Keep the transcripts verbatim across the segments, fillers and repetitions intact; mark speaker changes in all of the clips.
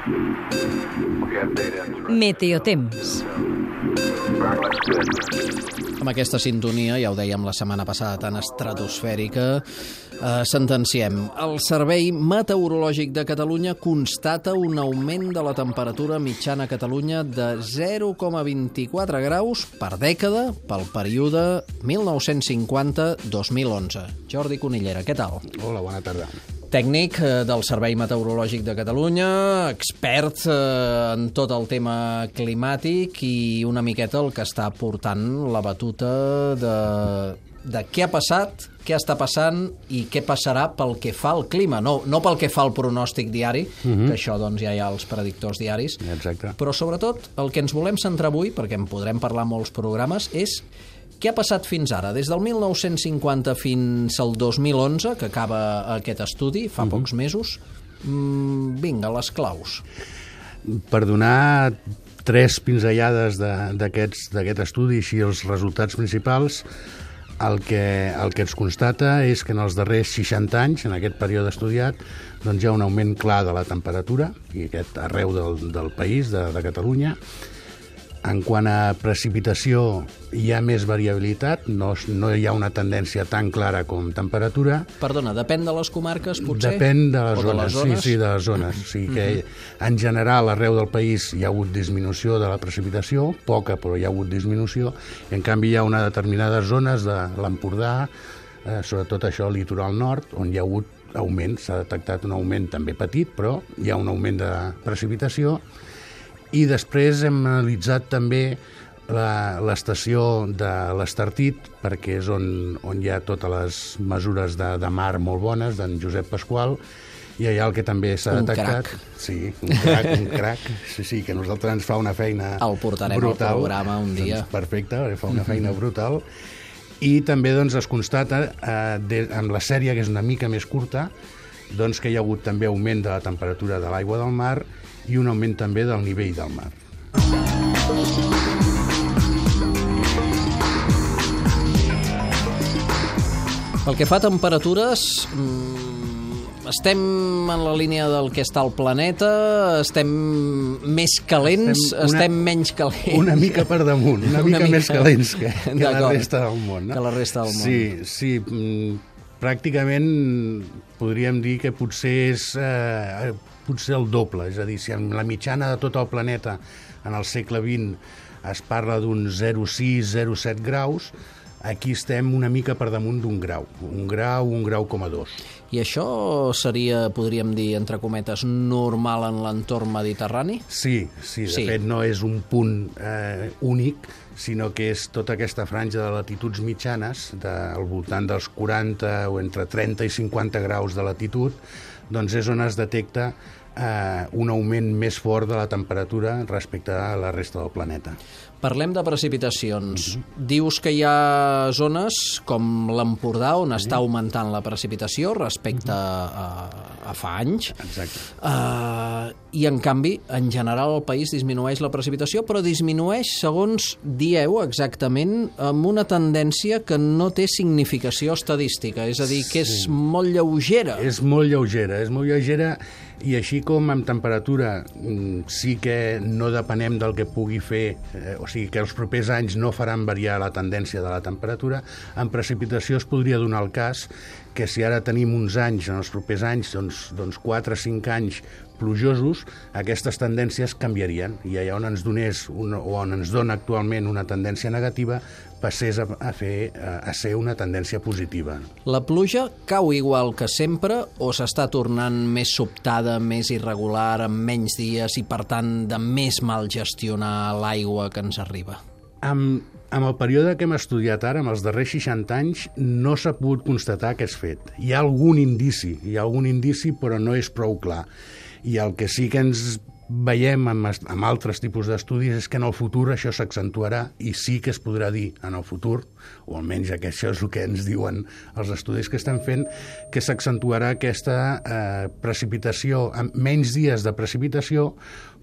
Speaker 1: Meteotemps.
Speaker 2: Amb aquesta sintonia, ja ho dèiem la setmana passada, tan estratosfèrica, eh, sentenciem. El Servei Meteorològic de Catalunya constata un augment de la temperatura mitjana a Catalunya de zero coma vint-i-quatre graus per dècada pel període mil nou-cents cinquanta a dos mil onze. Jordi Conillera, què tal?
Speaker 3: Hola, bona tarda.
Speaker 2: Tècnic del Servei Meteorològic de Catalunya, expert en tot el tema climàtic i una miqueta el que està portant la batuta de, de què ha passat, què està passant i què passarà pel que fa al clima. No, no pel que fa al pronòstic diari, uh-huh. que això doncs, ja hi ha els predictors diaris,
Speaker 3: Exacte.
Speaker 2: Però sobretot el que ens volem centrar avui, perquè en podrem parlar molts programes, és què ha passat fins ara? Des del mil nou-cents cinquanta fins al dos mil onze, que acaba aquest estudi, fa uh-huh. pocs mesos, mmm, vinga, les claus.
Speaker 3: Per donar tres pinzellades d'aquest estudi, així els resultats principals, el que, el que es constata és que en els darrers seixanta anys, en aquest període estudiat, doncs hi ha un augment clar de la temperatura, i aquest arreu del, del país, de, de Catalunya. En quant a precipitació, hi ha més variabilitat, no, no hi ha una tendència tan clara com temperatura.
Speaker 2: Perdona, depèn de les comarques, potser?
Speaker 3: Depèn de les,
Speaker 2: o
Speaker 3: zones,
Speaker 2: de les zones,
Speaker 3: sí, sí, de les zones. O sigui que, en general, arreu del país hi ha hagut disminució de la precipitació, poca, però hi ha hagut disminució. En canvi, hi ha una determinades zones de l'Empordà, eh, sobretot això, al litoral nord, on hi ha hagut augment, s'ha detectat un augment també petit, però hi ha un augment de precipitació. I després hem analitzat també l'estació de l'Estartit, perquè és on, on hi ha totes les mesures de, de mar molt bones, d'en Josep Pasqual, i allà el que també s'ha detectat...
Speaker 2: Crac.
Speaker 3: Sí, un crac, un crac. Sí, sí, que a nosaltres ens fa una feina brutal.
Speaker 2: El portarem brutal. Al programa un dia.
Speaker 3: Doncs perfecte, fa una feina brutal. I també doncs, es constata, eh, de, amb la sèrie, que és una mica més curta, doncs, que hi ha hagut també augment de la temperatura de l'aigua del mar i un augment també del nivell del mar.
Speaker 2: Pel que fa a temperatures, estem en la línia del que està al planeta, estem més calents, estem, una, estem menys calents.
Speaker 3: Una mica per damunt, una, una mica, mica més calents que, que la resta del món. No?
Speaker 2: Que la resta del món.
Speaker 3: Sí, sí, pràcticament podríem dir que potser és eh, potser el doble, és a dir, si en la mitjana de tot el planeta en el segle vint es parla d'un zero coma sis a zero coma set graus, aquí estem una mica per damunt d'un grau, un grau, un grau coma dos.
Speaker 2: I això seria, podríem dir, entre cometes, normal en l'entorn mediterrani?
Speaker 3: Sí, sí, de
Speaker 2: sí.
Speaker 3: fet no és un punt eh, únic, sinó que és tota aquesta franja de latituds mitjanes, de, al voltant dels quaranta o entre trenta i cinquanta graus de latitud, doncs és on es detecta eh, un augment més fort de la temperatura respecte a la resta del planeta.
Speaker 2: Parlem de precipitacions. Mm-hmm. Dius que hi ha zones com l'Empordà on mm-hmm. està augmentant la precipitació respecte mm-hmm. a, a fa anys.
Speaker 3: Exacte.
Speaker 2: Uh, I, en canvi, en general el país disminueix la precipitació, però disminueix, segons dieu exactament, amb una tendència que no té significació estadística, és a dir, que és sí. molt lleugera.
Speaker 3: És molt lleugera, és molt lleugera, i així com amb temperatura sí que no depenem del que pugui fer, eh, o sigui que els propers anys no faran variar la tendència de la temperatura, en precipitació es podria donar el cas que si ara tenim uns anys, en els propers anys, doncs, doncs quatre o cinc anys plujosos, aquestes tendències canviarien, i allà on ens donés una, o on ens dona actualment una tendència negativa passés a, a, fer, a ser una tendència positiva.
Speaker 2: La pluja cau igual que sempre o s'està tornant més sobtada, més irregular, amb menys dies i, per tant, de més mal gestionar l'aigua que ens arriba?
Speaker 3: Amb, amb el període que hem estudiat ara, amb els darrers seixanta anys, no s'ha pogut constatar aquest fet. Hi ha algun indici, hi ha algun indici, però no és prou clar. I el que sí que ens veiem amb, amb altres tipus d'estudis és que en el futur això s'accentuarà i sí que es podrà dir en el futur, o almenys que això és el que ens diuen els estudis que estem fent, que s'accentuarà aquesta eh, precipitació, amb menys dies de precipitació,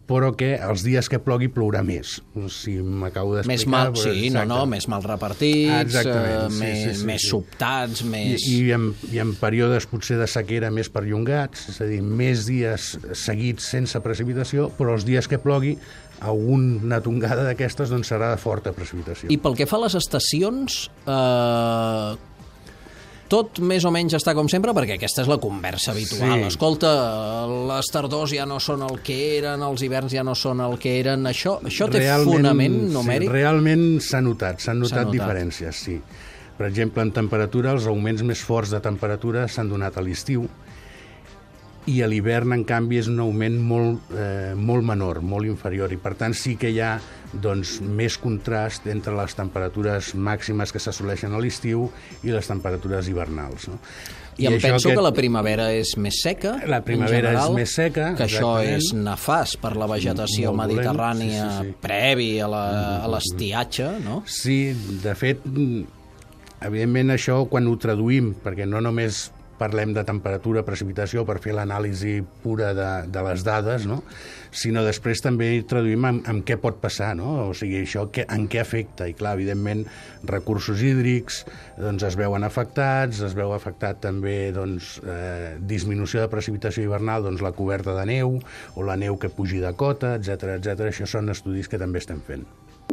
Speaker 3: però que els dies que plogui plourà més. Si m'acabo d'explicar...
Speaker 2: Més mal, sí, no, no, més mal repartits, eh,
Speaker 3: sí,
Speaker 2: més,
Speaker 3: sí, sí,
Speaker 2: més
Speaker 3: sí.
Speaker 2: sobtats, més...
Speaker 3: I, i, en, I en períodes potser de sequera més perllongats, és a dir, més dies seguits sense precipitació, però els dies que plogui, alguna tongada d'aquestes doncs, serà de forta precipitació.
Speaker 2: I pel que fa a les estacions... Eh... tot més o menys està com sempre, perquè aquesta és la conversa habitual. Sí. Escolta, les tardors ja no són el que eren, els hiverns ja no són el que eren. Això, això té realment, fonament numèric?
Speaker 3: Sí, realment s'ha notat, s'han notat, notat diferències, sí. Per exemple, en temperatura, els augments més forts de temperatura s'han donat a l'estiu, i a l'hivern, en canvi, és un augment molt, eh, molt menor, molt inferior, i per tant sí que hi ha doncs, més contrast entre les temperatures màximes que s'assoleixen a l'estiu i les temperatures hivernals. No?
Speaker 2: I, I em penso que... que la primavera és més seca,
Speaker 3: la primavera
Speaker 2: general,
Speaker 3: és més seca,
Speaker 2: que això és nefast per la vegetació molt mediterrània sí, sí, sí. previ a l'estiatge, no?
Speaker 3: Sí, de fet, evidentment això quan ho traduïm, perquè no només parlem de temperatura, precipitació per fer l'anàlisi pura de, de les dades, no? Sinó després també traduïm en, en què pot passar, no? O sigui, això que, en què afecta. I clar, evidentment, recursos hídrics doncs, es veuen afectats, es veu afectat també doncs, eh, disminució de precipitació hivernal, doncs, la coberta de neu o la neu que pugi de cota, etcètera, etcètera. Això són estudis que també estem fent.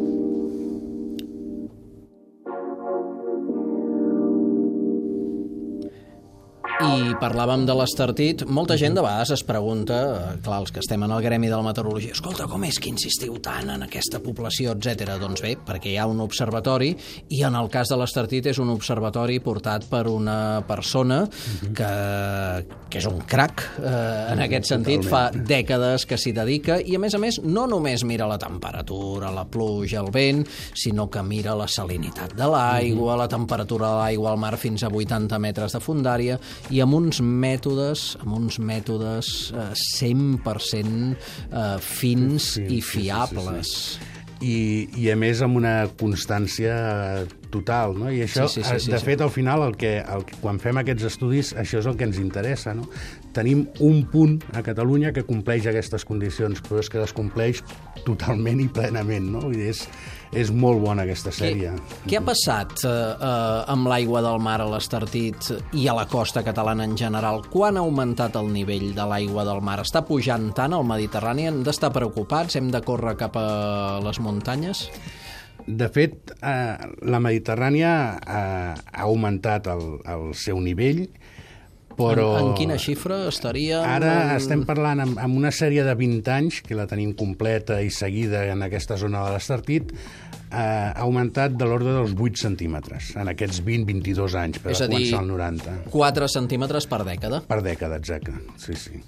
Speaker 2: I parlàvem de l'Estartit. Molta gent de vegades es pregunta, clar, els que estem en el gremi de la meteorologia, escolta, com és que insistiu tant en aquesta població, etcètera. Doncs bé, perquè hi ha un observatori, i en el cas de l'Estartit és un observatori portat per una persona que, que és un crac, eh, en aquest sentit, fa dècades que s'hi dedica, i a més a més no només mira la temperatura, la pluja, el vent, sinó que mira la salinitat de l'aigua, la temperatura de l'aigua al mar fins a vuitanta metres de fondària, i amb uns mètodes, amb uns mètodes eh, cent per cent eh, fins sí, i fiables.
Speaker 3: Sí, sí, sí. I, I a més amb una constància total, no? I això, sí, sí, sí, sí, de fet, sí. al final, el que, el, quan fem aquests estudis, això és el que ens interessa, no? Tenim un punt a Catalunya que compleix aquestes condicions, però és que les compleix totalment i plenament, no? Vull dir, és, és molt bona aquesta sèrie.
Speaker 2: Què, què ha passat eh, eh, amb l'aigua del mar a l'Estartit i a la costa catalana en general? Quan ha augmentat el nivell de l'aigua del mar? Està pujant tant al Mediterrani? Hem d'estar preocupats? Hem de córrer cap a les muntanyes?
Speaker 3: De fet, eh, la Mediterrània eh, ha augmentat el, el seu nivell, però...
Speaker 2: En, en quina xifra estaria?
Speaker 3: Ara en... estem parlant amb, amb una sèrie de vint anys, que la tenim completa i seguida en aquesta zona de l'Estartit, eh, ha augmentat de l'ordre dels vuit centímetres, en aquests vint a vint-i-dos anys, per començar el noranta.
Speaker 2: quatre centímetres per dècada?
Speaker 3: Per dècada, exacte, sí, sí.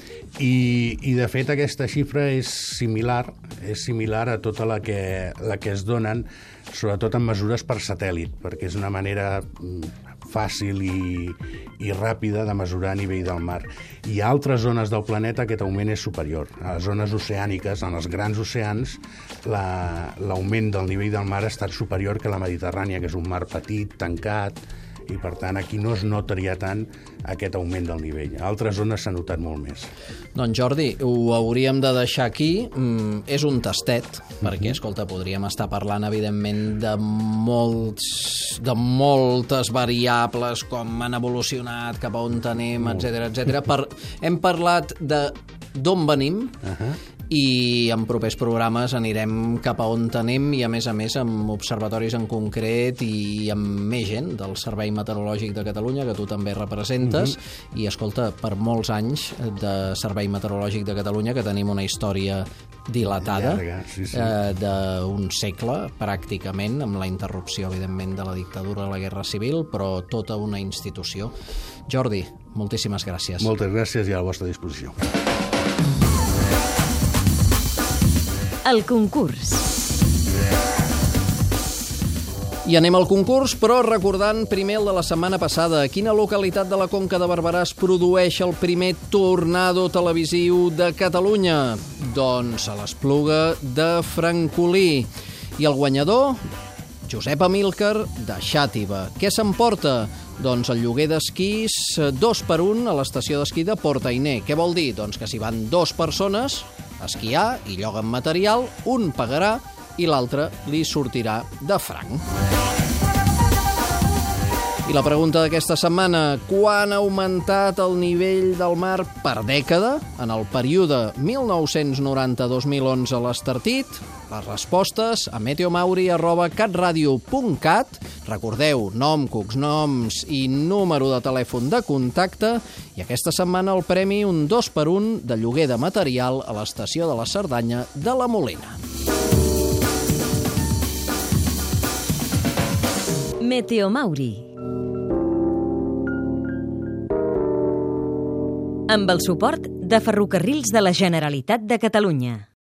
Speaker 3: I, i de fet aquesta xifra és similar, és similar a tota la que, la que es donen, sobretot en mesures per satèl·lit, perquè és una manera fàcil i, i ràpida de mesurar a nivell del mar. I a altres zones del planeta aquest augment és superior. A les zones oceàniques, en els grans oceans, l'augment del nivell del mar ha estat superior que la Mediterrània, que és un mar petit, tancat, i per tant aquí no es notaria tant aquest augment del nivell. A altres zones s'ha notat molt més.
Speaker 2: Doncs Jordi, ho hauríem de deixar aquí. Mm, és un tastet, perquè, escolta, podríem estar parlant, evidentment, de molts, de moltes variables, com han evolucionat, cap a on anem, etcètera, etcètera. Per, hem parlat de d'on venim, uh-huh. i en propers programes anirem cap a on anem, i a més a més amb observatoris en concret i amb més gent del Servei Meteorològic de Catalunya, que tu també representes, uh-huh. i escolta, per molts anys de Servei Meteorològic de Catalunya, que tenim una història dilatada, llarga, sí, sí. eh, d'un segle pràcticament, amb la interrupció evidentment de la dictadura, la Guerra Civil, però tota una institució. Jordi, moltíssimes gràcies.
Speaker 3: Moltes gràcies i a la vostra disposició.
Speaker 1: El concurs.
Speaker 2: I anem al concurs, però recordant primer el de la setmana passada. A quina localitat de la Conca de Barberà es produeix el primer tornado televisiu de Catalunya? Doncs a l'Espluga de Francolí. I el guanyador? Josep Amílcar, de Xàtiva. Què s'emporta? Doncs el lloguer d'esquís dos per un a l'estació d'esquí de Port Ainé. Què vol dir? Doncs que si van dues persones, esquiar i lloguen material, un pagarà i l'altre li sortirà de franc. I la pregunta d'aquesta setmana: quan ha augmentat el nivell del mar per dècada en el període mil nou-cents noranta a dos mil onze a l'Estartit? Les respostes a meteomauri arroba catradio punt cat. Recordeu, nom, cognoms i número de telèfon de contacte. I aquesta setmana el premi un dos per un de lloguer de material a l'estació de la Cerdanya de la Molina.
Speaker 1: Meteomauri. Amb el suport de Ferrocarrils de la Generalitat de Catalunya.